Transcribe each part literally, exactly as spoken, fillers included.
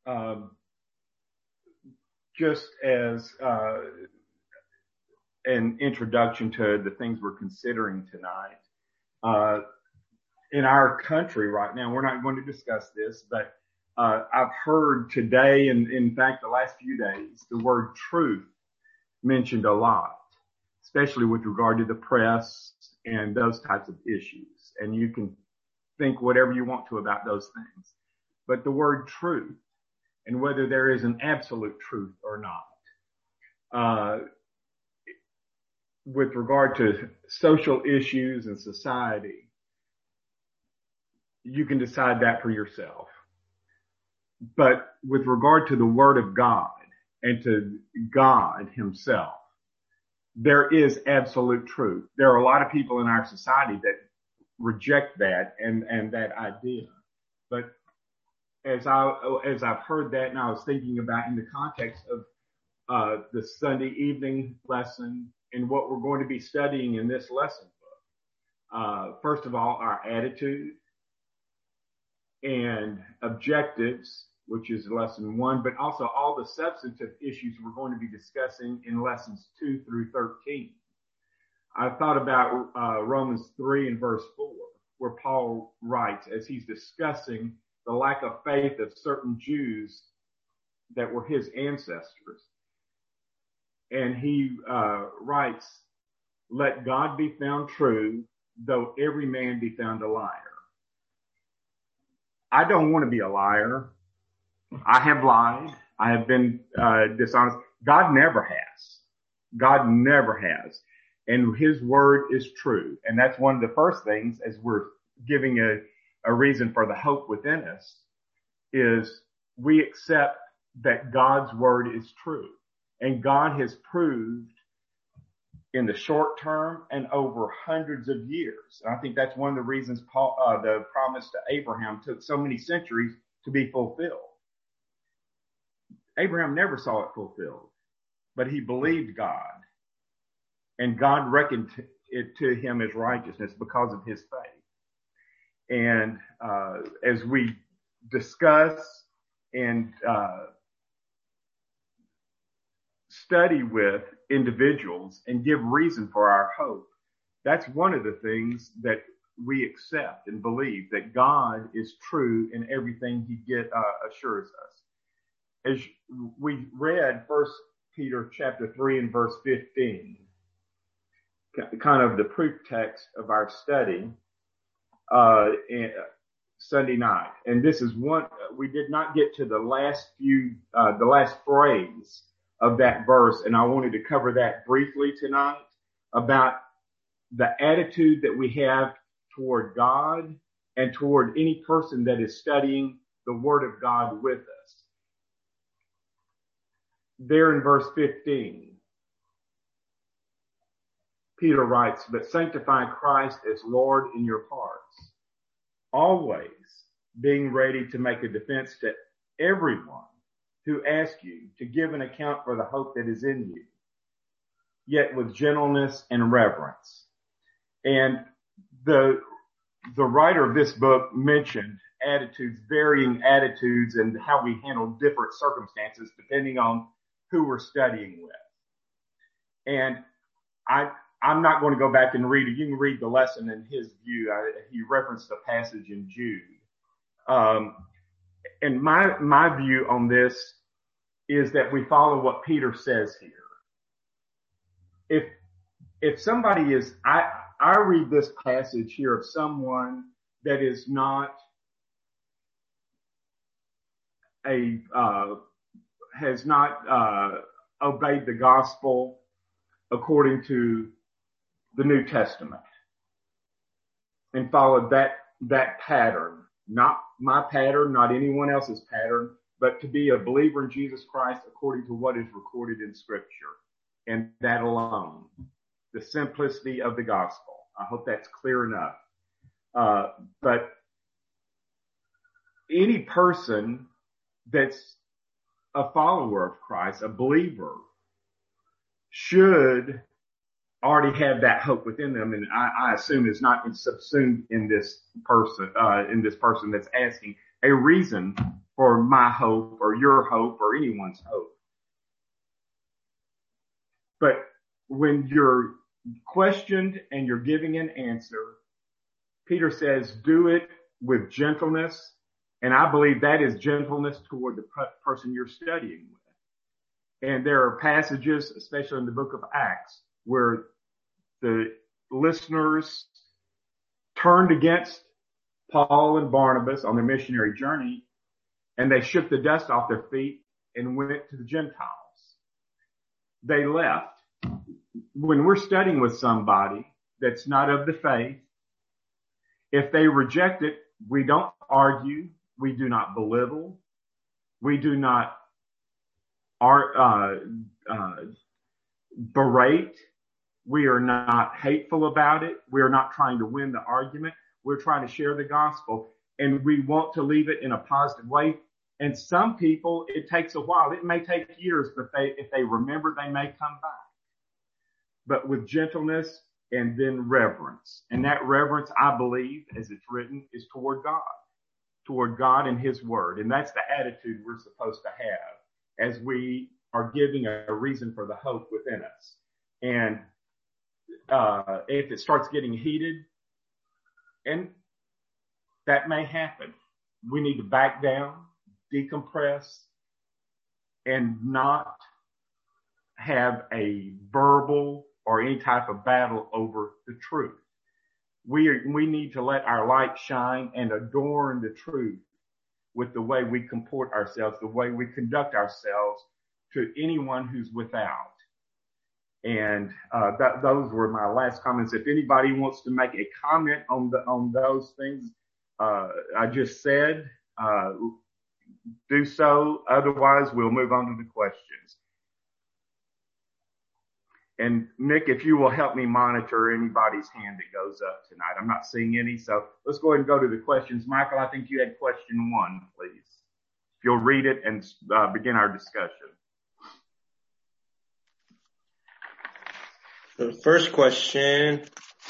Um, just as uh, an introduction to the things we're considering tonight, uh, in our country right now, we're not going to discuss this, but uh, I've heard today, and in fact the last few days, the word truth mentioned a lot, especially with regard to the press and those types of issues. And you can think whatever you want to about those things. But the word truth, and whether there is an absolute truth or not, uh, with regard to social issues and society, you can decide that for yourself. But with regard to the Word of God and to God Himself, there is absolute truth. There are a lot of people in our society that reject that and, and that idea. But as I, as I've heard that, and I was thinking about in the context of uh, the Sunday evening lesson and what we're going to be studying in this lesson book. Uh, first of all, our attitude and objectives, which is lesson one, but also all the substantive issues we're going to be discussing in lessons two through thirteen. I thought about uh, Romans three and verse four, where Paul writes, as he's discussing the lack of faith of certain Jews that were his ancestors. And he uh, writes, let God be found true, though every man be found a liar. I don't want to be a liar. I have lied. I have been uh, dishonest. God never has. God never has. And His word is true. And that's one of the first things, as we're giving a, a reason for the hope within us, is we accept that God's word is true. And God has proved in the short term and over hundreds of years. And I think that's one of the reasons Paul, uh, the promise to Abraham took so many centuries to be fulfilled. Abraham never saw it fulfilled, but he believed God, and God reckoned it to him as righteousness because of his faith. And uh, as we discuss and uh, study with individuals and give reason for our hope, that's one of the things that we accept and believe, that God is true in everything He get, uh, assures us. As we read First Peter chapter three and verse fifteen, kind of the proof text of our study, uh, Sunday night. And this is one, we did not get to the last few, uh, the last phrase of that verse. And I wanted to cover that briefly tonight, about the attitude that we have toward God and toward any person that is studying the Word of God with us. There in verse fifteen, Peter writes, but sanctify Christ as Lord in your hearts, always being ready to make a defense to everyone who asks you to give an account for the hope that is in you, yet with gentleness and reverence. And the the writer of this book mentioned attitudes, varying attitudes, and how we handle different circumstances depending on who we're studying with. And I, I'm not going to go back and read it. You can read the lesson in his view. I, he referenced a passage in Jude. Um, and my, my view on this is that we follow what Peter says here. If, if somebody is, I, I read this passage here of someone that is not a, uh, has not, uh, obeyed the gospel according to the New Testament and followed that, that pattern, not my pattern, not anyone else's pattern, but to be a believer in Jesus Christ according to what is recorded in Scripture, and that alone, the simplicity of the gospel. I hope that's clear enough. Uh, but any person that's a follower of Christ, a believer, should already have that hope within them, and I, I assume is not subsumed in this person, uh, in this person that's asking a reason for my hope or or your hope or anyone's hope. But when you're questioned and you're giving an answer, Peter says, do it with gentleness. And I believe that is gentleness toward the person you're studying with. And there are passages, especially in the book of Acts, where the listeners turned against Paul and Barnabas on their missionary journey, and they shook the dust off their feet and went to the Gentiles. They left. When we're studying with somebody that's not of the faith, if they reject it, we don't argue, we do not belittle, we do not uh, uh, berate, we are not hateful about it, we are not trying to win the argument, we're trying to share the gospel, and we want to leave it in a positive way. And some people, it takes a while. It may take years, but they, if they remember, they may come back. But with gentleness and then reverence. And that reverence, I believe, as it's written, is toward God, toward God and his word. And that's the attitude we're supposed to have as we are giving a reason for the hope within us. And uh, if it starts getting heated, and that may happen, we need to back down, decompress, and not have a verbal or any type of battle over the truth. We are, we need to let our light shine and adorn the truth with the way we comport ourselves, the way we conduct ourselves to anyone who's without. And uh, that, those were my last comments. If anybody wants to make a comment on the on those things uh, I just said, uh, do so. Otherwise, we'll move on to the questions. And Nick, if you will help me monitor anybody's hand that goes up tonight. I'm not seeing any, so let's go ahead and go to the questions. Michael, I think you had question one, please. If you'll read it and uh, begin our discussion. The first question,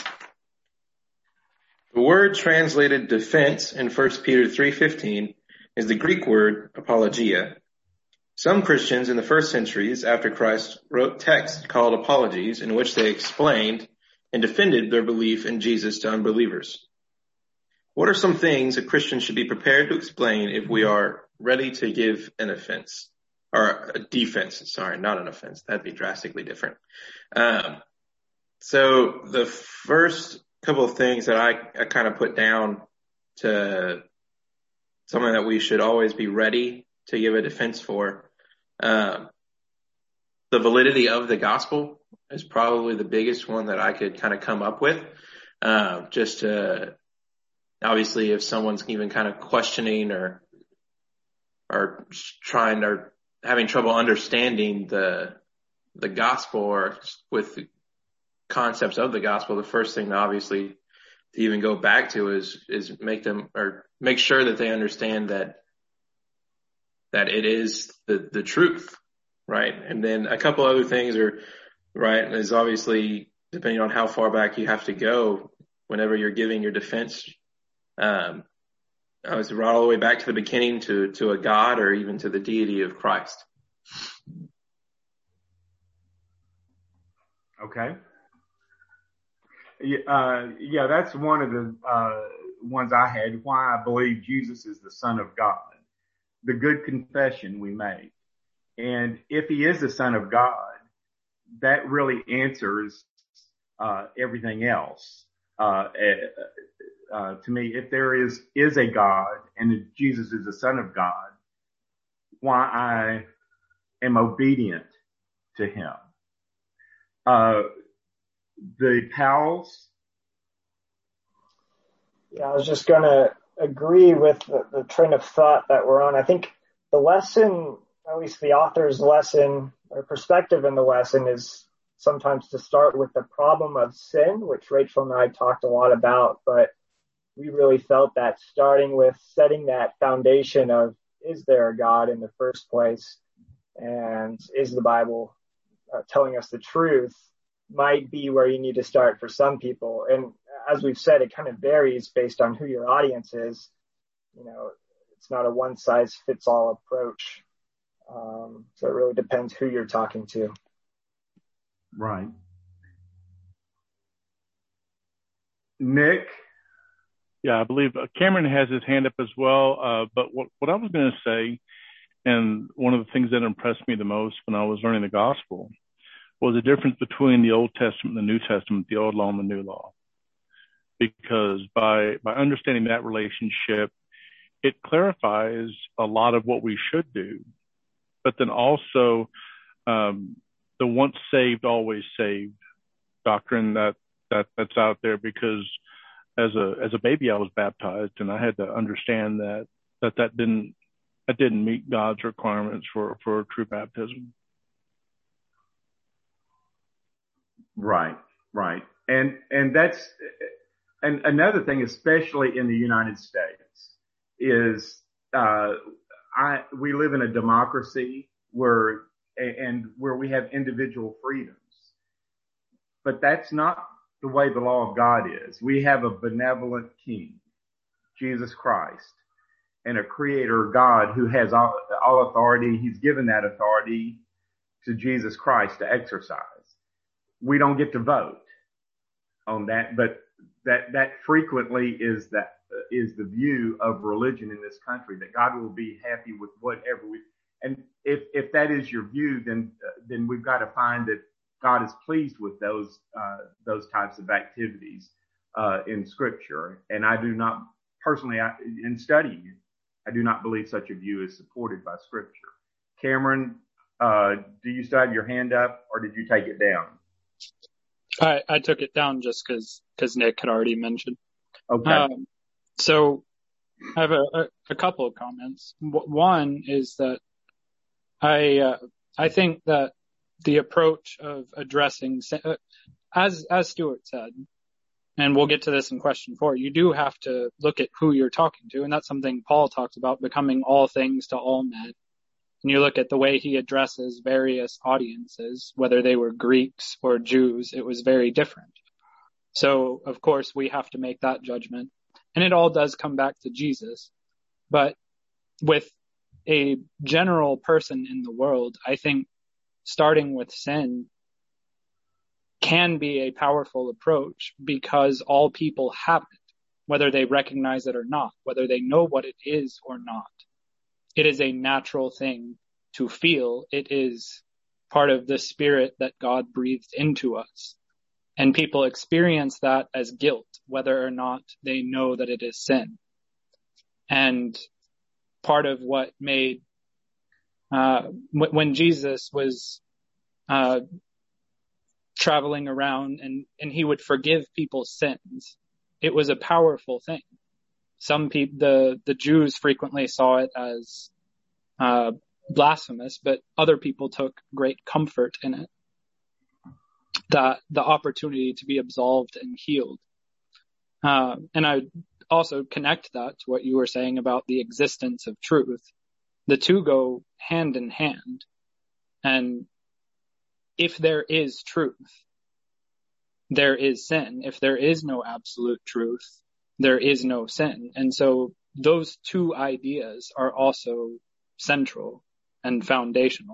the word translated defense in First Peter three fifteen is the Greek word apologia. Some Christians in the first centuries after Christ wrote texts called apologies in which they explained and defended their belief in Jesus to unbelievers. What are some things a Christian should be prepared to explain if we are ready to give an offense? Or a defense, sorry, not an offense. That'd be drastically different. Um, so the first couple of things that I, I kind of put down to something that we should always be ready to give a defense for. Um, the validity of the gospel is probably the biggest one that I could kind of come up with. Uh, just to, obviously, if someone's even kind of questioning or or trying or having trouble understanding the the gospel or with the concepts of the gospel, the first thing, obviously, to even go back to is is make them or make sure that they understand that. that it is the, the truth, right? And then a couple other things are, right, is obviously, depending on how far back you have to go, whenever you're giving your defense, um, I was right all the way back to the beginning to, to a God or even to the deity of Christ. Okay. Uh, yeah, that's one of the uh, ones I had, why I believe Jesus is the Son of God. The good confession we make. And if he is the Son of God, that really answers uh, everything else. Uh, uh, to me, if there is, is a God and if Jesus is the Son of God, why I am obedient to him. Uh, the Powells. Yeah, I was just going to agree with the, the train of thought that we're on. I think the lesson, at least the author's lesson or perspective in the lesson, is sometimes to start with the problem of sin, which Rachel and I talked a lot about, but we really felt that starting with setting that foundation of, is there a God in the first place? And is the Bible uh, telling us the truth, might be where you need to start for some people. And as we've said, it kind of varies based on who your audience is. You know, it's not a one size fits all approach. Um, so it really depends who you're talking to. Right. Nick? Yeah, I believe Cameron has his hand up as well. Uh, but what, what I was going to say, and one of the things that impressed me the most when I was learning the gospel, was the difference between the Old Testament and the New Testament, the Old Law and the New Law. Because by by understanding that relationship, it clarifies a lot of what we should do. But then also um, the once saved, always saved doctrine that, that that's out there, because as a as a baby I was baptized, and I had to understand that that, that didn't that didn't meet God's requirements for, for true baptism. Right, right. And and that's and another thing, especially in the United States, is uh I we live in a democracy where and where we have individual freedoms. But that's not the way the law of God is. We have a benevolent king, Jesus Christ, and a creator God who has all, all authority. He's given that authority to Jesus Christ to exercise. We don't get to vote on that, but that, that frequently is that, is the view of religion in this country, that God will be happy with whatever we, and if, if that is your view, then, uh, then we've got to find that God is pleased with those, uh, those types of activities, uh, in scripture. And I do not personally, I, in studying it, I do not believe such a view is supported by scripture. Cameron, uh, do you still have your hand up, or did you take it down? I, I took it down just because because Nick had already mentioned. Okay. Um, so I have a, a, a couple of comments. W- one is that I uh, I think that the approach of addressing, uh, as as Stuart said, and we'll get to this in question four, you do have to look at who you're talking to, and that's something Paul talks about, becoming all things to all men. And you look at the way he addresses various audiences, whether they were Greeks or Jews, it was very different. So, of course, we have to make that judgment. And it all does come back to Jesus. But with a general person in the world, I think starting with sin can be a powerful approach, because all people have it, whether they recognize it or not, whether they know what it is or not. It is a natural thing to feel. It is part of the spirit that God breathed into us. And people experience that as guilt, whether or not they know that it is sin. And part of what made, uh, w- when Jesus was, uh, traveling around and, and he would forgive people's sins, it was a powerful thing. Some people, the, the Jews frequently saw it as, uh, blasphemous, but other people took great comfort in it. The, the opportunity to be absolved and healed. Uh, and I also connect that to what you were saying about the existence of truth. The two go hand in hand. And if there is truth, there is sin. If there is no absolute truth, there is no sin. And so those two ideas are also central and foundational.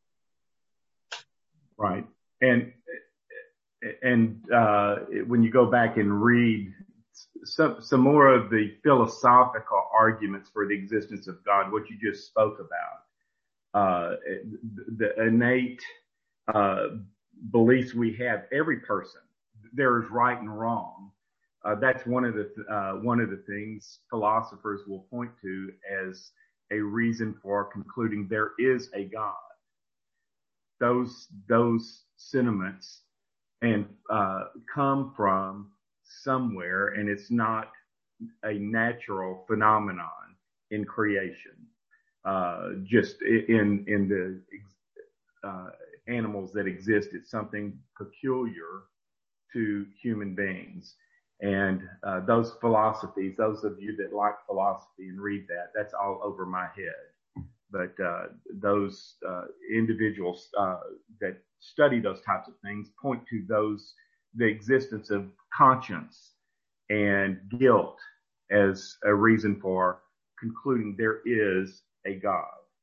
Right. And, and, uh, when you go back and read some, some more of the philosophical arguments for the existence of God, what you just spoke about, uh, the innate, uh, beliefs we have, every person, there is right and wrong. Uh, that's one of the, uh, one of the things philosophers will point to as a reason for concluding there is a God. Those, those sentiments and, uh, come from somewhere, and it's not a natural phenomenon in creation. Uh, just in, in the, uh, animals that exist, it's something peculiar to human beings. And, uh, those philosophies, those of you that like philosophy and read that, that's all over my head. But, uh, those, uh, individuals, uh, that study those types of things point to those, the existence of conscience and guilt as a reason for concluding there is a God.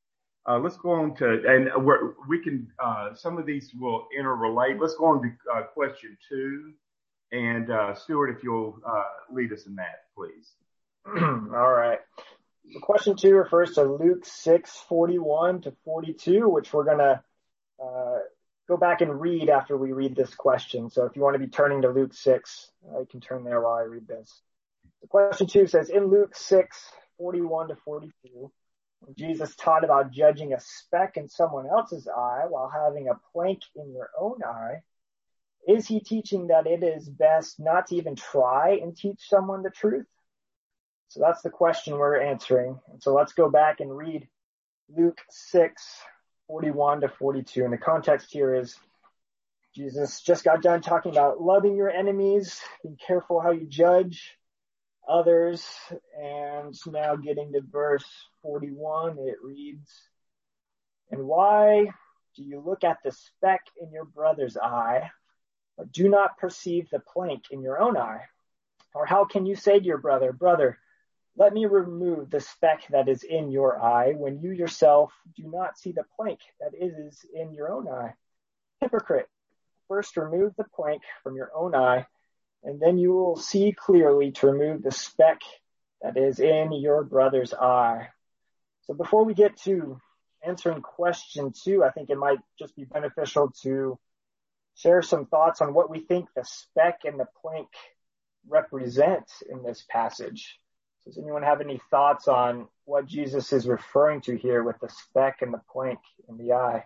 Uh, let's go on to, and we're, we can, uh, some of these will interrelate. Let's go on to uh, question two. And uh, Stuart, if you'll uh, lead us in that, please. All right. So question two refers to Luke six forty-one to forty-two, which we're going to uh, go back and read after we read this question. So if you want to be turning to Luke six, uh, you can turn there while I read this. So question two says, in Luke six forty-one to forty-two, when Jesus taught about judging a speck in someone else's eye while having a plank in your own eye, is he teaching that it is best not to even try and teach someone the truth? So that's the question we're answering. And so let's go back and read Luke six forty-one to forty-two. And the context here is Jesus just got done talking about loving your enemies, being careful how you judge others. And now getting to verse forty-one, it reads, and why do you look at the speck in your brother's eye, but do not perceive the plank in your own eye? Or how can you say to your brother, brother, let me remove the speck that is in your eye, when you yourself do not see the plank that is in your own eye? Hypocrite, first remove the plank from your own eye, and then you will see clearly to remove the speck that is in your brother's eye. So before we get to answering question two, I think it might just be beneficial to share some thoughts on what we think the speck and the plank represent in this passage. So does anyone have any thoughts on what Jesus is referring to here with the speck and the plank in the eye?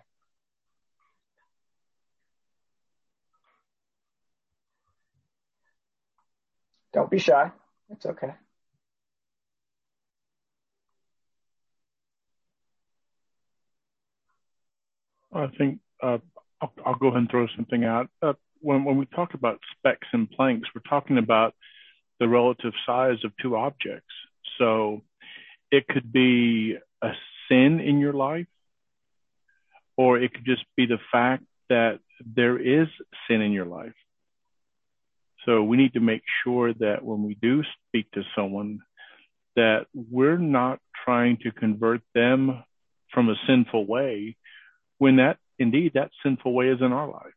Don't be shy. It's okay. I think uh, I'll, I'll go ahead and throw something out. Uh, when, when we talk about specks and planks, we're talking about the relative size of two objects. So it could be a sin in your life, or it could just be the fact that there is sin in your life. So we need to make sure that when we do speak to someone, that we're not trying to convert them from a sinful way, when that indeed that sinful way is in our life.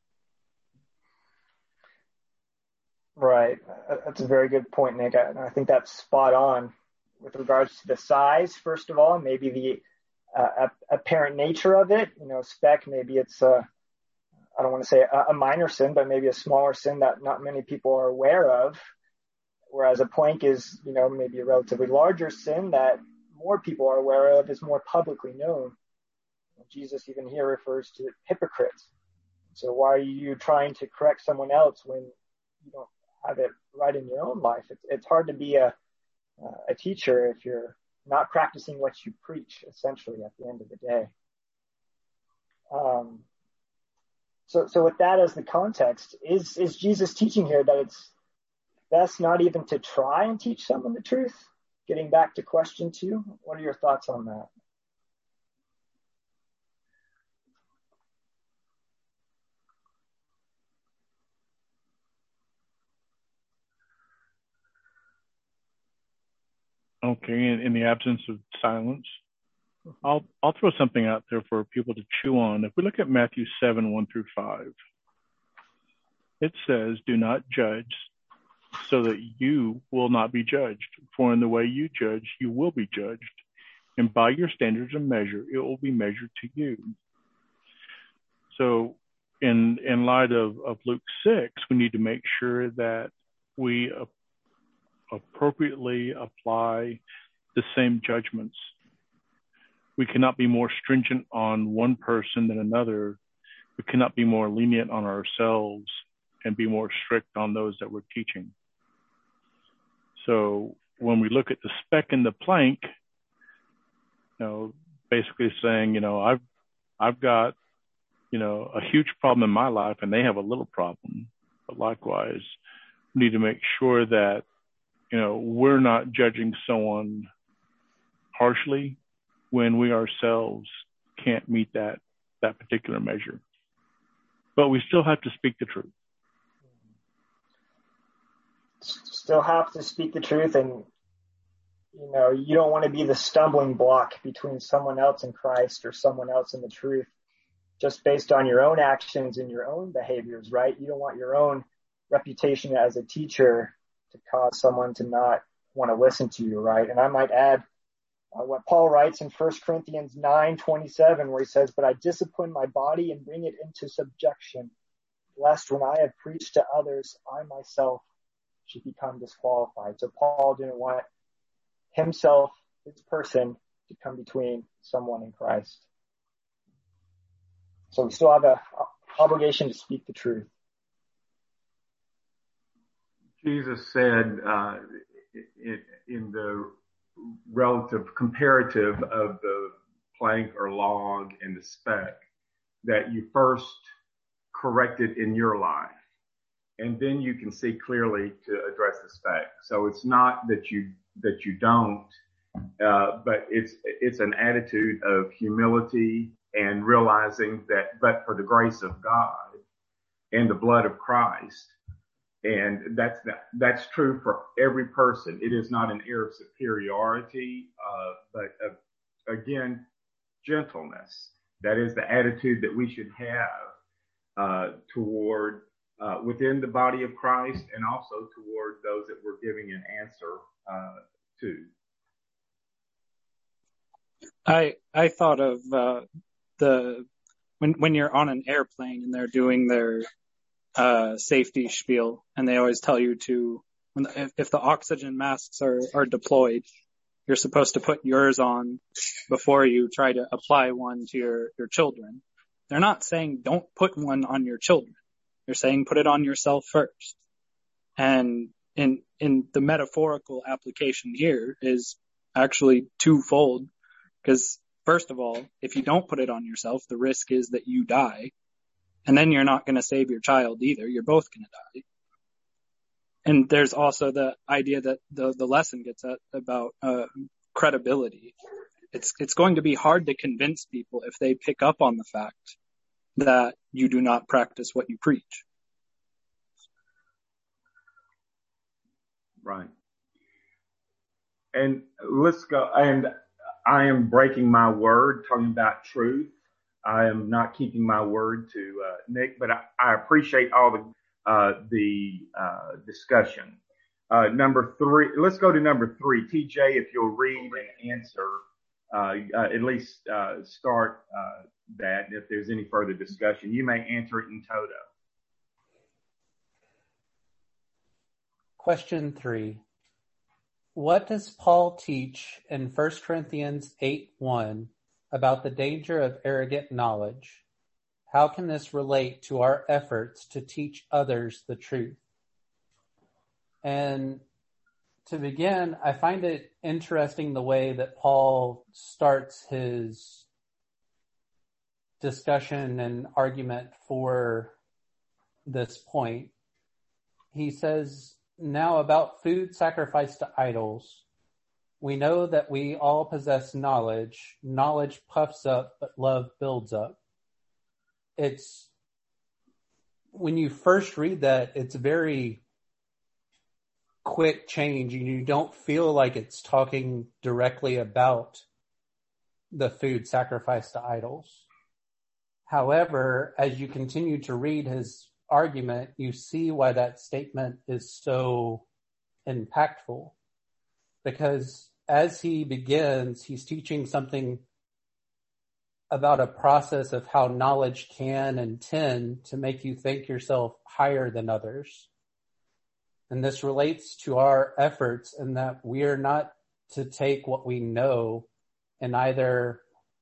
Right. That's a very good point, Nick. I, I think that's spot on with regards to the size, first of all, maybe the uh, apparent nature of it. You know, speck, maybe it's a, I don't want to say a, a minor sin, but maybe a smaller sin that not many people are aware of. Whereas a plank is, you know, maybe a relatively larger sin that more people are aware of, is more publicly known. Jesus even here refers to hypocrites. So why are you trying to correct someone else when you don't have it right in your own life? It's, it's hard to be a, uh, a teacher if you're not practicing what you preach, essentially, at the end of the day. Um, so, so with that as the context, is, is Jesus teaching here that it's best not even to try and teach someone the truth? Getting back to question two, what are your thoughts on that? Okay, in, in the absence of silence, I'll I'll throw something out there for people to chew on. If we look at Matthew seven, one through five, it says, do not judge so that you will not be judged. For in the way you judge, you will be judged. And by your standards of measure, it will be measured to you. So in in light of, of Luke six, we need to make sure that we uh, appropriately apply the same judgments. We cannot be more stringent on one person than another. We cannot be more lenient on ourselves and be more strict on those that we're teaching. So when we look at the speck and the plank, you know, basically saying, you know, I've I've got, you know, a huge problem in my life and they have a little problem. But likewise, we need to make sure that, you know, we're not judging someone harshly when we ourselves can't meet that that particular measure. But we still have to speak the truth. Still have to speak the truth, and You know, you don't want to be the stumbling block between someone else and Christ or someone else in the truth just based on your own actions and your own behaviors, right? You don't want your own reputation as a teacher to cause someone to not want to listen to you, right? And I might add uh, what Paul writes in First Corinthians nine twenty-seven, where he says, "But I discipline my body and bring it into subjection, lest when I have preached to others, I myself should become disqualified." So Paul didn't want himself, his person, to come between someone and Christ. So we still have an obligation to speak the truth. Jesus said uh, in, in the relative comparative of the plank or log and the speck that you first correct it in your life, and then you can see clearly to address the speck. So it's not that you that you don't, uh, but it's it's an attitude of humility and realizing that, but for the grace of God and the blood of Christ, and that's that's true for every person. It is not an air of superiority, uh, but uh, again, gentleness. That is the attitude that we should have uh, toward uh, within the body of Christ, and also toward those that we're giving an answer uh, to. I I thought of uh, the when when you're on an airplane and they're doing their uh, safety spiel, and they always tell you to, when the, if, if the oxygen masks are, are deployed, you're supposed to put yours on before you try to apply one to your, your children. They're not saying don't put one on your children. They're saying put it on yourself first. And in in the metaphorical application here is actually twofold, because first of all, if you don't put it on yourself, the risk is that you die. And then you're not going to save your child either. You're both going to die. And there's also the idea that the, the lesson gets at about uh, credibility. It's it's going to be hard to convince people if they pick up on the fact that you do not practice what you preach. Right. And let's go. And I am breaking my word, talking about truth. I am not keeping my word to uh, Nick, but I, I appreciate all the uh, the uh, discussion. Uh, number three, let's go to number three. T J, if you'll read and answer, uh, uh, at least uh, start uh, that. If there's any further discussion, you may answer it in toto. Question three. What does Paul teach in First Corinthians eight one about the danger of arrogant knowledge? How can this relate to our efforts to teach others the truth? And to begin, I find it interesting the way that Paul starts his discussion and argument for this point. He says, now about food sacrificed to idols, we know that we all possess knowledge. Knowledge puffs up, but love builds up. It's, when you first read that, it's very quick change, and you don't feel like it's talking directly about the food sacrificed to idols. However, as you continue to read his argument, you see why that statement is so impactful. Because as he begins, he's teaching something about a process of how knowledge can and tend to make you think yourself higher than others. And this relates to our efforts in that we are not to take what we know and either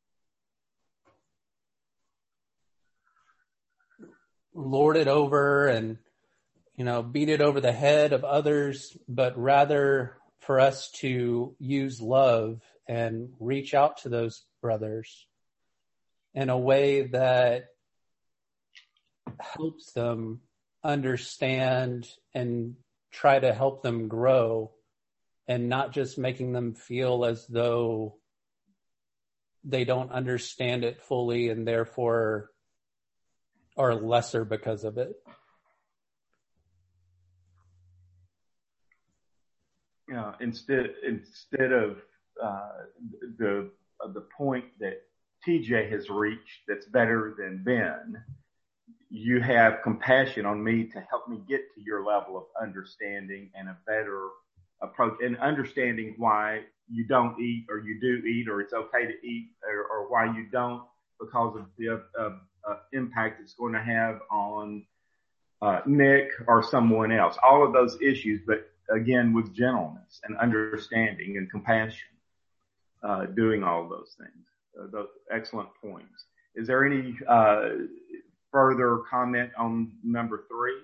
lord it over and, you know, beat it over the head of others, but rather for us to use love and reach out to those brothers in a way that helps them understand and try to help them grow, and not just making them feel as though they don't understand it fully and therefore are lesser because of it. you know, instead instead of uh, the uh, the point that T J has reached that's better than Ben, you have compassion on me to help me get to your level of understanding and a better approach, and understanding why you don't eat or you do eat, or it's okay to eat, or, or why you don't, because of the uh, uh, impact it's going to have on uh, Nick or someone else. All of those issues, but again, with gentleness and understanding and compassion, uh, doing all of those things. Uh, those excellent points. Is there any uh, further comment on number three?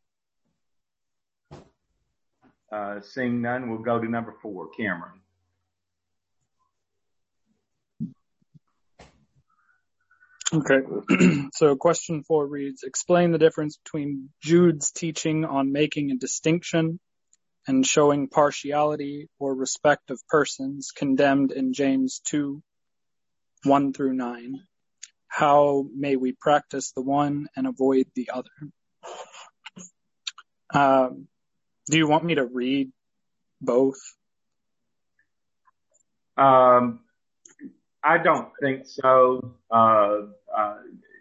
Uh, seeing none, we'll go to number four. Cameron. Okay. So question four reads, explain the difference between Jude's teaching on making a distinction and showing partiality or respect of persons condemned in James two, one through nine. How may we practice the one and avoid the other? Um, do you want me to read both? Um, I don't think so. Uh, uh,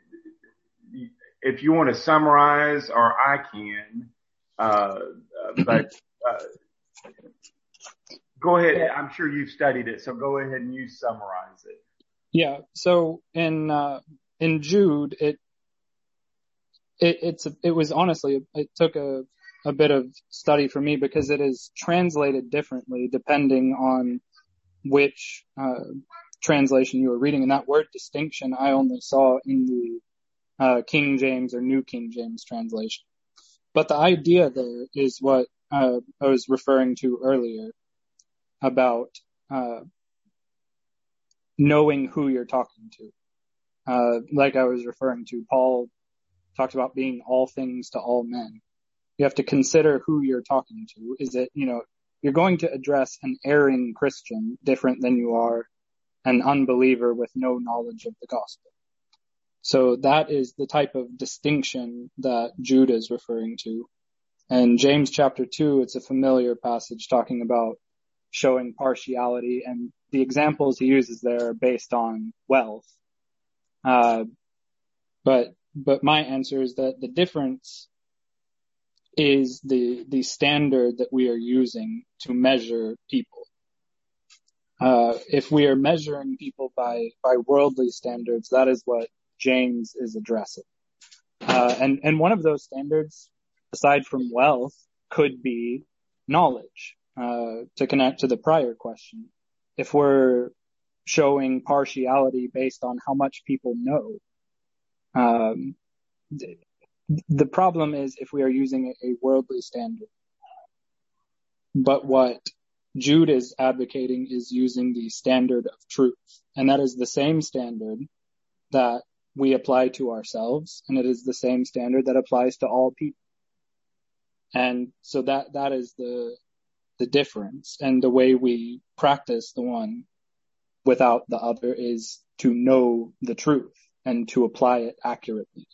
if you want to summarize, or I can, uh, but uh, go ahead. I'm sure you've studied it, so go ahead and you summarize it. Yeah. So in uh, in Jude, it it it's it was honestly it took a a bit of study for me, because it is translated differently depending on which uh, translation you were reading. And that word distinction I only saw in the uh, King James or New King James translation. But the idea there is what uh, I was referring to earlier about uh, knowing who you're talking to. Uh, like I was referring to, Paul talked about being all things to all men. You have to consider who you're talking to. Is it, you know, you're going to address an erring Christian different than you are an unbeliever with no knowledge of the gospel. So that is the type of distinction that Jude is referring to. And James chapter two, it's a familiar passage talking about showing partiality, and the examples he uses there are based on wealth. Uh, but, but my answer is that the difference is the, the standard that we are using to measure people. Uh, if we are measuring people by, by worldly standards, that is what James is addressing. Uh, and, and one of those standards, aside from wealth, could be knowledge. Uh, to connect to the prior question, if we're showing partiality based on how much people know, um, th- the problem is if we are using a, a worldly standard. But what Jude is advocating is using the standard of truth, and that is the same standard that we apply to ourselves, and it is the same standard that applies to all people. And so that that is the the difference, and the way we practice the one without the other is to know the truth and to apply it accurately.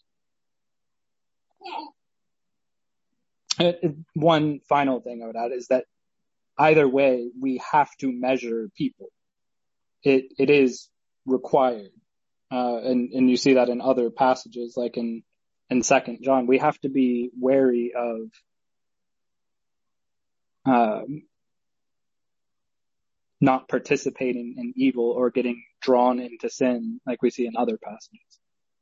One final thing I would add is that either way, we have to measure people. It it is required, uh, and and you see that in other passages, like in in Second John. We have to be wary of Um, not participating in evil or getting drawn into sin like we see in other passages.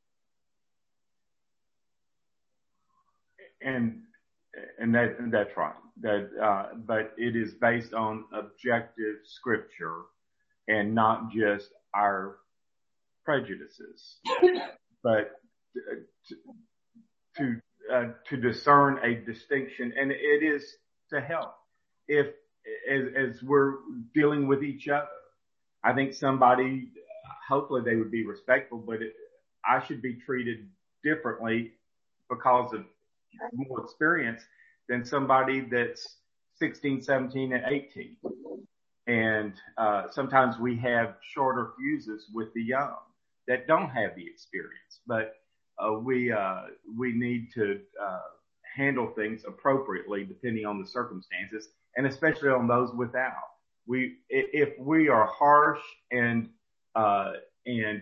And and that and that's right. That uh, but it is based on objective scripture and not just our prejudices, but to to, uh, to discern a distinction, and it is to help. If, as, as we're dealing with each other, I think somebody, hopefully they would be respectful, but it, I should be treated differently because of more experience than somebody that's sixteen, seventeen, and eighteen. And uh, sometimes we have shorter fuses with the young that don't have the experience, but uh, we uh, we need to uh, handle things appropriately depending on the circumstances. and especially on those without. We, if we are harsh and, uh, and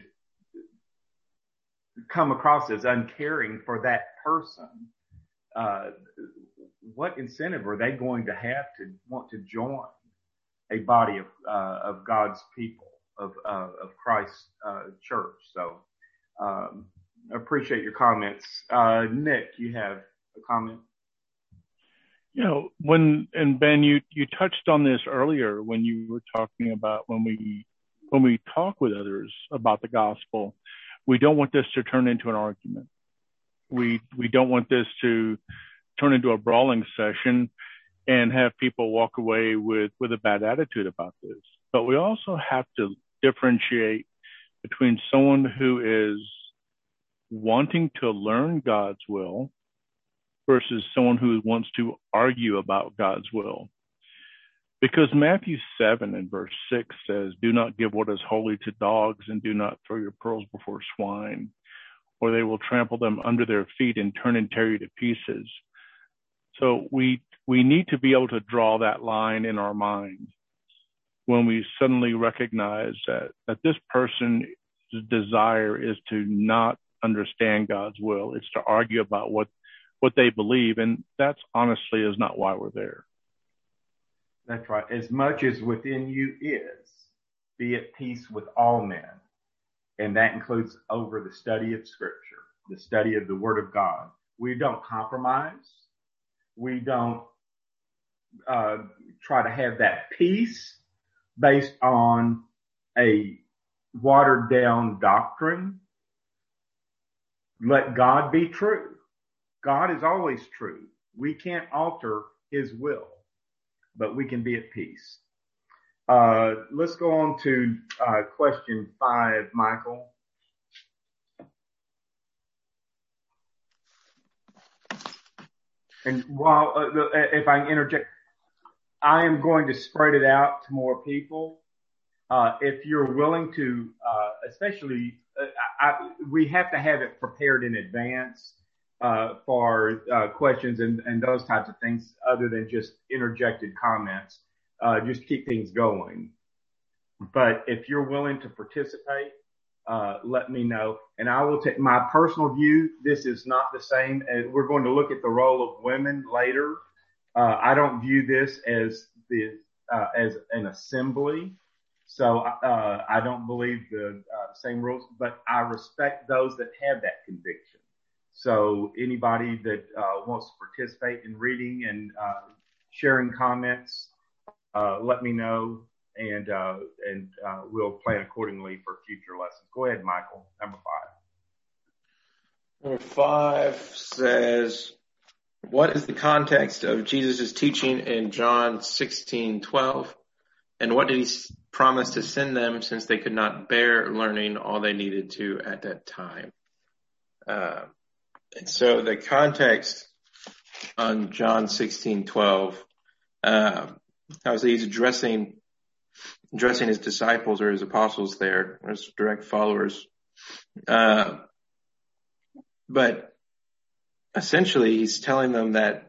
come across as uncaring for that person, uh, what incentive are they going to have to want to join a body of, uh, of God's people, of, uh, of Christ's, uh, church? So, um, I appreciate your comments. Uh, Nick, you have a comment? You know, when, and Ben, you, you touched on this earlier when you were talking about when we, when we talk with others about the gospel, we don't want this to turn into an argument. We, we don't want this to turn into a brawling session and have people walk away with, with a bad attitude about this. But we also have to differentiate between someone who is wanting to learn God's will versus someone who wants to argue about God's will. Because Matthew seven and verse six says, do not give what is holy to dogs, and do not throw your pearls before swine, or they will trample them under their feet and turn and tear you to pieces. So we, we need to be able to draw that line in our mind when we suddenly recognize that, that this person's desire is to not understand God's will. It's to argue about what, what they believe. And that's honestly is not why we're there. That's right. As much as within you is, be at peace with all men. And that includes over the study of Scripture, the study of the Word of God. We don't compromise. We don't uh, try to have that peace based on a watered down doctrine. Let God be true. God is always true. We can't alter his will, but we can be at peace. Uh, let's go on to uh, question five, Michael. And while, uh, if I can interject, I am going to spread it out to more people. Uh, if you're willing to, uh, especially, uh, I, we have to have it prepared in advance, uh, for, uh, questions and, and those types of things other than just interjected comments. Uh, just keep things going. But if you're willing to participate, uh, let me know. And I will take my personal view. This is not the same as we're going to look at the role of women later. Uh, I don't view this as the, uh, as an assembly. So, uh, I don't believe the uh, same rules, but I respect those that have that conviction. So anybody that, uh, wants to participate in reading and, uh, sharing comments, uh, let me know. And, uh, and, uh, we'll plan accordingly for future lessons. Go ahead, Michael. Number five. Number five says, what is the context of Jesus' teaching in John sixteen twelve? And what did he promise to send them since they could not bear learning all they needed to at that time? Uh, and so the context on John sixteen twelve, uh, obviously he's addressing addressing his disciples or his apostles there, his direct followers. Uh, but essentially he's telling them that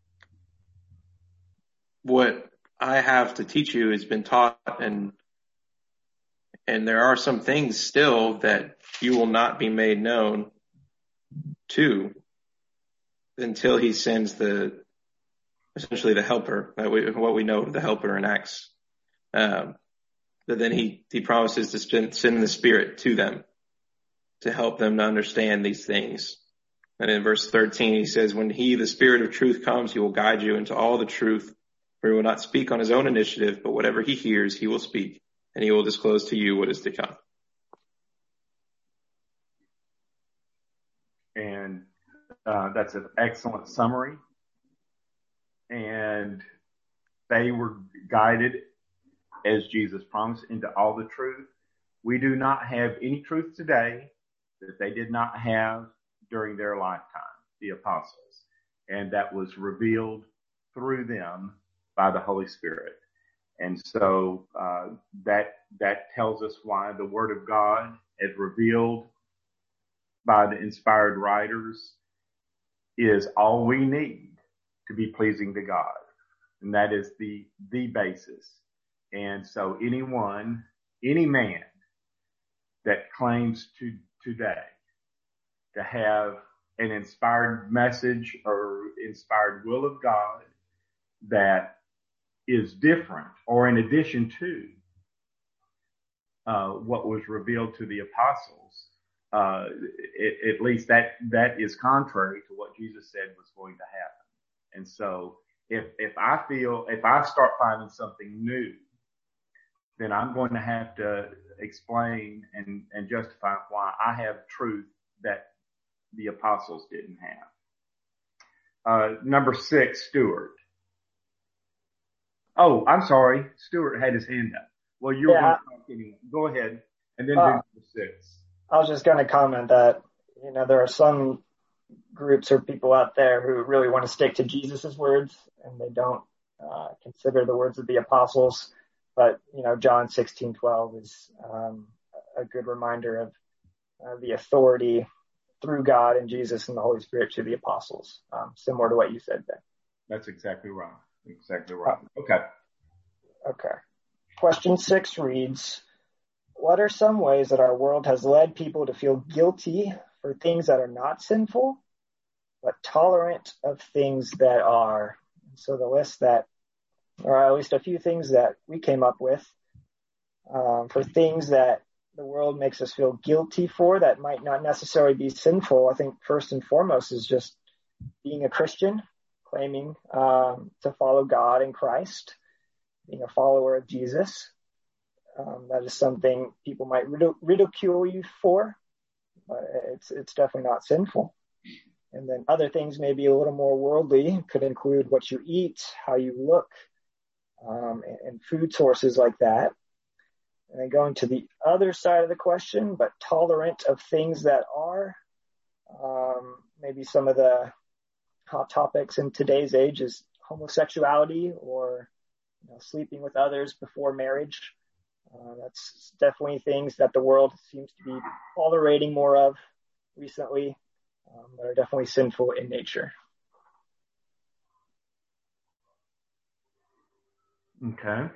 what I have to teach you has been taught, and, and there are some things still that you will not be made known to until he sends the, essentially the helper, that we, what we know of the helper in Acts. Um, but then he, he promises to spend, send the Spirit to them to help them to understand these things. And in verse thirteen, he says, when he, the Spirit of truth, comes, he will guide you into all the truth, for he will not speak on his own initiative, but whatever he hears, he will speak, and he will disclose to you what is to come. And uh, that's an excellent summary. And they were guided, as Jesus promised, into all the truth. We do not have any truth today that they did not have during their lifetime, the apostles. And that was revealed through them by the Holy Spirit. And so uh, that that tells us why the Word of God, as revealed by the inspired writers, is all we need to be pleasing to God. and that is the, the basis. And so anyone, any man that claims to today to have an inspired message or inspired will of God that is different or in addition to uh, what was revealed to the apostles, uh, it, at least that that is contrary to what Jesus said was going to happen. And so if if I feel, if I start finding something new, then I'm going to have to explain and, and justify why I have truth that the apostles didn't have. Uh, number six, Stuart. Oh, I'm sorry. Stuart had his hand up. Well, you were Yeah. going to talk anyway. Go ahead. And then Uh, do number six. I was just going to comment that, you know, there are some groups or people out there who really want to stick to Jesus's words and they don't uh, consider the words of the apostles. But, you know, John sixteen twelve is um, a good reminder of uh, the authority through God and Jesus and the Holy Spirit to the apostles, um, similar to what you said there. That's exactly right. Exactly right. Okay. Okay. Question six reads, what are some ways that our world has led people to feel guilty for things that are not sinful, but tolerant of things that are? So the list that, or at least a few things that we came up with, um, for things that the world makes us feel guilty for that might not necessarily be sinful. I think first and foremost is just being a Christian, claiming um, to follow God and Christ, being a follower of Jesus. Um, that is something people might ridic- ridicule you for, but it's it's definitely not sinful. And then other things may be a little more worldly, could include what you eat, how you look, um, and, and food sources like that. And then going to the other side of the question, but tolerant of things that are, um, maybe some of the hot topics in today's age is homosexuality or you know, sleeping with others before marriage. Uh, that's definitely things that the world seems to be tolerating more of recently, um, that are definitely sinful in nature. Okay.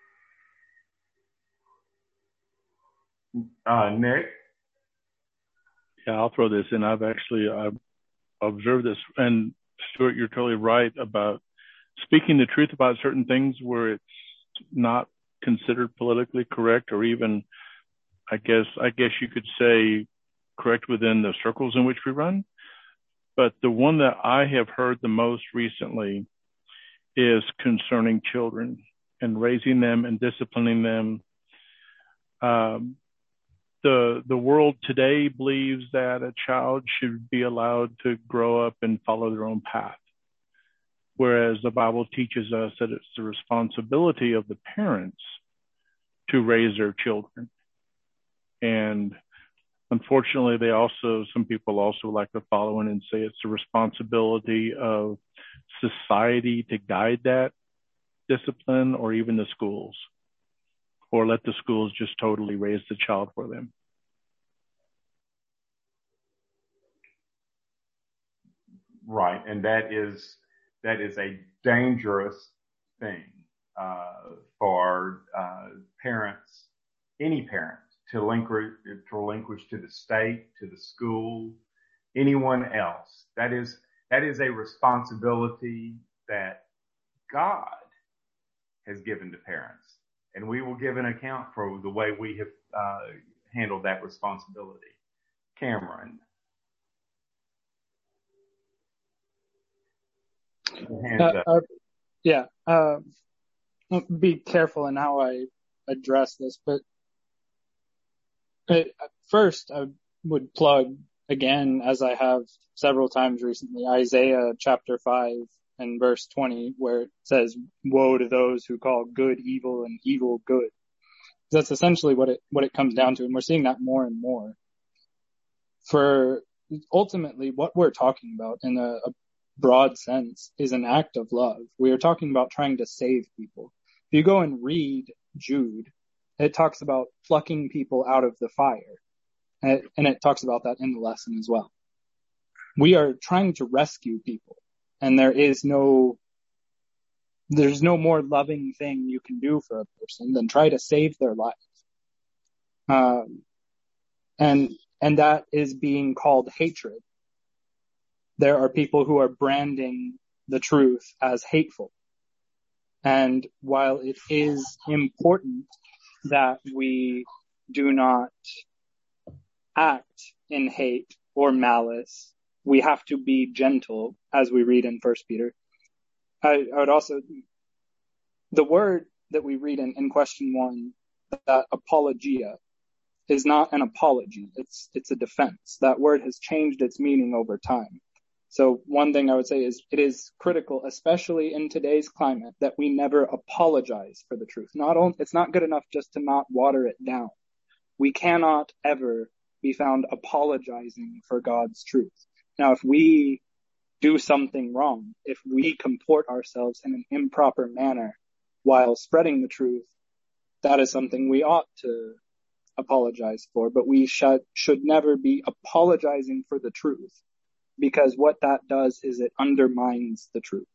Uh, Nick? Yeah, I'll throw this in. I've actually I've observed this, and Stuart, you're totally right about speaking the truth about certain things where it's not considered politically correct, or even, I guess, I guess you could say, correct within the circles in which we run. But the one that I have heard the most recently is concerning children and raising them and disciplining them. Um, the the world today believes that a child should be allowed to grow up and follow their own path, whereas the Bible teaches us that it's the responsibility of the parents to raise their children. And unfortunately, they also, some people also like to follow in and say it's the responsibility of society to guide that discipline, or even the schools, or let the schools just totally raise the child for them. Right. And that is, that is a dangerous thing, uh, for, uh, parents, any parent to relinquish, to relinquish to the state, to the school, anyone else. That is, that is a responsibility that God has given to parents. And we will give an account for the way we have, uh, handled that responsibility. Cameron. Hands Uh, up. uh, yeah, uh, be careful in how I address this, but it, first I would plug again, as I have several times recently, Isaiah chapter five and verse twenty, where it says, "Woe to those who call good evil and evil good." That's essentially what it what it comes down to, and we're seeing that more and more. For ultimately, what we're talking about in a, a broad sense is an act of love. We are talking about trying to save people. If you go and read Jude, it talks about plucking people out of the fire, and it, and it talks about that in the lesson as well. We are trying to rescue people, and there is no there's no more loving thing you can do for a person than try to save their life. Um, and, and that is being called hatred. There are people who are branding the truth as hateful. And while it is important that we do not act in hate or malice, we have to be gentle, as we read in First Peter. I, I would also, the word that we read in, in question one, that apologia, is not an apology. It's, it's a defense. That word has changed its meaning over time. So one thing I would say is it is critical, especially in today's climate, that we never apologize for the truth. Not only, it's not good enough just to not water it down. We cannot ever be found apologizing for God's truth. Now, if we do something wrong, if we comport ourselves in an improper manner while spreading the truth, that is something we ought to apologize for, but we should, should never be apologizing for the truth, because what that does is it undermines the truth.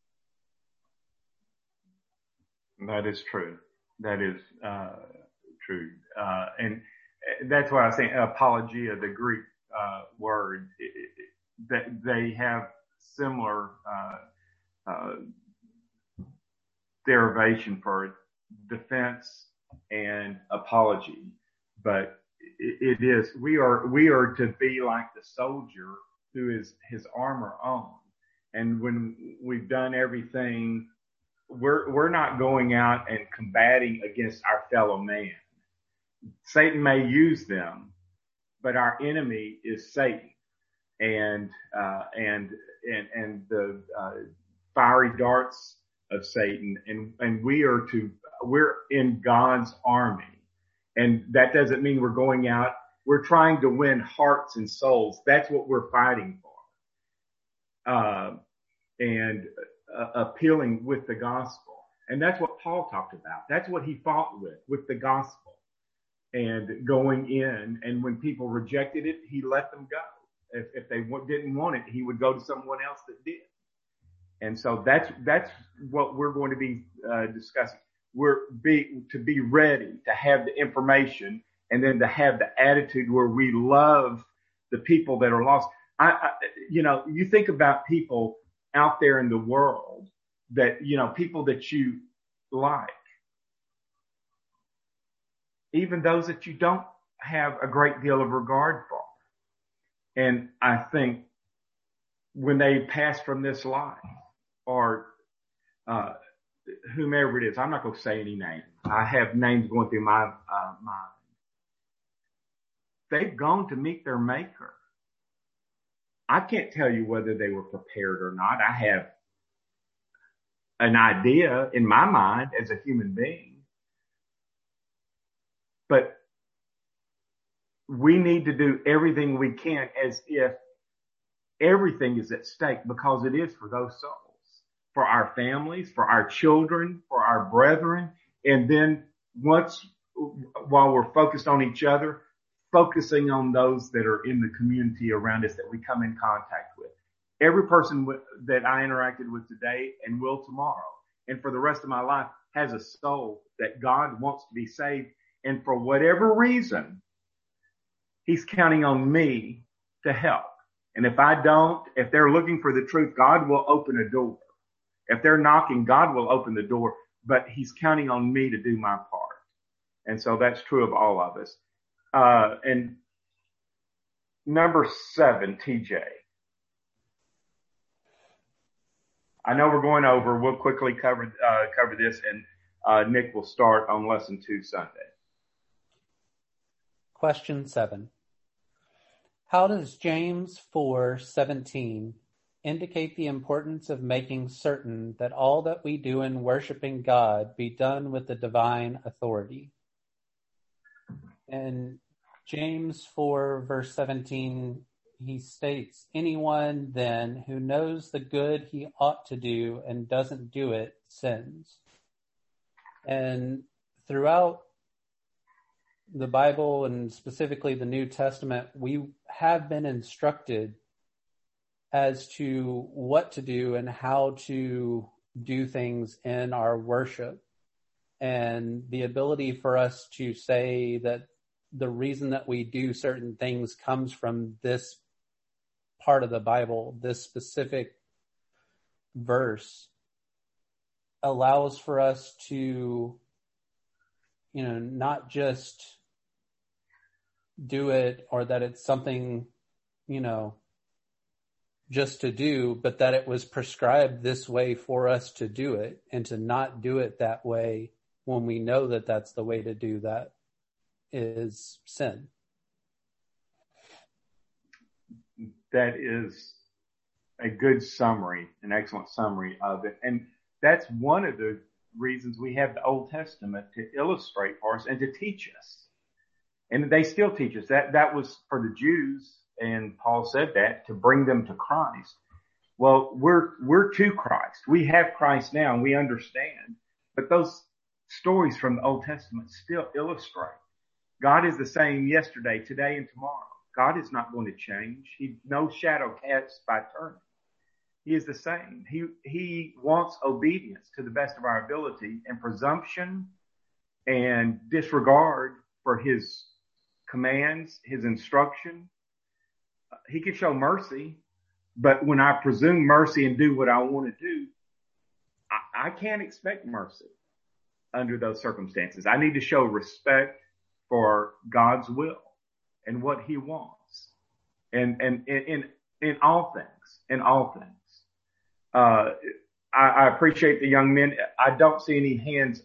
That is true. That is uh, true. Uh, and that's why I say apologia, the Greek uh, word, it, it, that they have similar uh, uh, derivation for defense and apology. But it, it is, we are, we are to be like the soldier who is his armor on. And when we've done everything, we're, we're not going out and combating against our fellow man. Satan may use them, but our enemy is Satan and, uh, and, and, and the, uh, fiery darts of Satan. And, and we are to, we're in God's army. And that doesn't mean we're going out. We're trying to win hearts and souls. That's what we're fighting for. Uh, and uh, appealing with the gospel. And that's what Paul talked about. That's what he fought with, with the gospel. And going in, and when people rejected it, he let them go. If, if they w- didn't want it, he would go to someone else that did. And so that's, that's what we're going to be uh, discussing. We're be, to be ready to have the information and then to have the attitude where we love the people that are lost. I, I, you know, you think about people out there in the world that, you know, people that you like, even those that you don't have a great deal of regard for. And I think when they pass from this life, or uh, whomever it is, I'm not going to say any name. I have names going through my uh, mind. They've gone to meet their maker. I can't tell you whether they were prepared or not. I have an idea in my mind as a human being. But we need to do everything we can as if everything is at stake, because it is for those souls, for our families, for our children, for our brethren. And then once, while we're focused on each other, focusing on those that are in the community around us that we come in contact with. Every person w- that I interacted with today and will tomorrow and for the rest of my life has a soul that God wants to be saved. And for whatever reason, he's counting on me to help. And if I don't, if they're looking for the truth, God will open a door. If they're knocking, God will open the door, but he's counting on me to do my part. And so that's true of all of us. Uh, and number seven, T J. I know we're going over. We'll quickly cover, uh, cover this, and uh, Nick will start on lesson two Sunday. Question seven. How does James four seventeen indicate the importance of making certain that all that we do in worshiping God be done with the divine authority? And James four verse seventeen, he states, anyone then who knows the good he ought to do and doesn't do it sins. And throughout the Bible, and specifically the New Testament, we have been instructed as to what to do and how to do things in our worship, and the ability for us to say that the reason that we do certain things comes from this part of the Bible, this specific verse, allows for us to, you know, not just do it or that it's something, you know, just to do, but that it was prescribed this way for us to do it, and to not do it that way when we know that that's the way to do that is sin. That is a good summary, an excellent summary of it. And that's one of the reasons we have the Old Testament to illustrate for us and to teach us. And they still teach us that. That was for the Jews, and Paul said that, to bring them to Christ. Well, we're, we're to Christ. We have Christ now and we understand, but those stories from the Old Testament still illustrate God is the same yesterday, today, and tomorrow. God is not going to change. He, no shadow casts by turning. He is the same. He, he wants obedience to the best of our ability, and presumption and disregard for his commands, his instruction. He can show mercy, but when I presume mercy and do what I want to do, I, I can't expect mercy under those circumstances. I need to show respect for God's will and what he wants. And, and, in, in all things, in all things. Uh, I, I appreciate the young men. I don't see any hands